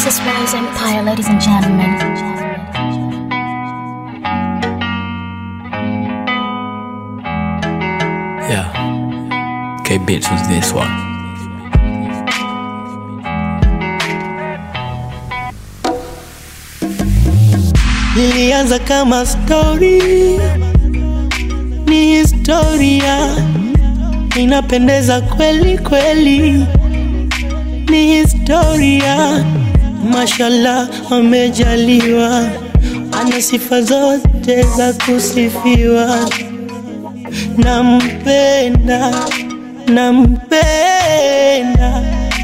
This is Rose Empire, ladies and gentlemen. Yeah, K-Bitch was this one. Ilianza kama story, ni historia, inapendeza kweli kweli, ni historia. Mashallah amejaliwa, ana sifa zote za kusifiwa. Nampenda, nampenda.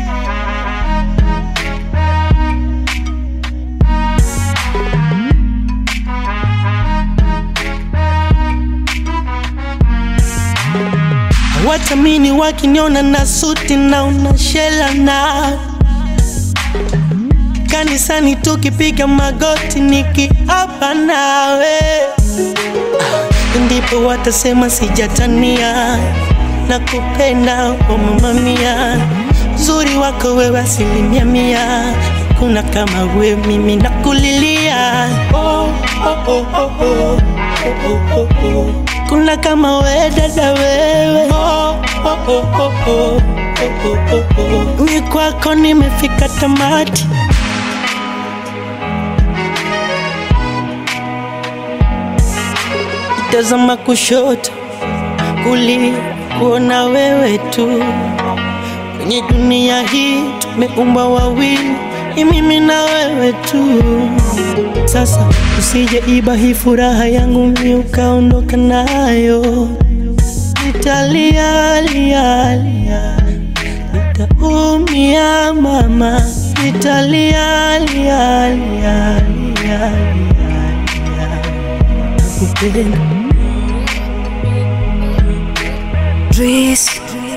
Watamini wakiniona na suti na unashela na kanisani tukipiga magoti nikiapa nawe, ndipo watasema sijatania. Nakupenda oh mama mia, uzuri wako wewe 100%. Kuna kama wewe mimi nakulilia. Oh oh oh oh oh oh oh oh. Kuna kama wewe dada wewe. Oh oh oh oh oh oh oh oh. Ni kwako nimefika tamati. Tazama kushoto kulia, kuona wewe tu. Kwenye dunia hii tumeumbwa wawili, ni mimi na wewe tu. Sasa usije iba hii furaha yangu mimi ukaondoka nayo. Nitalia lia lia, nitaumia mama. Nitalia lia lia lia, nakupenda. Drees.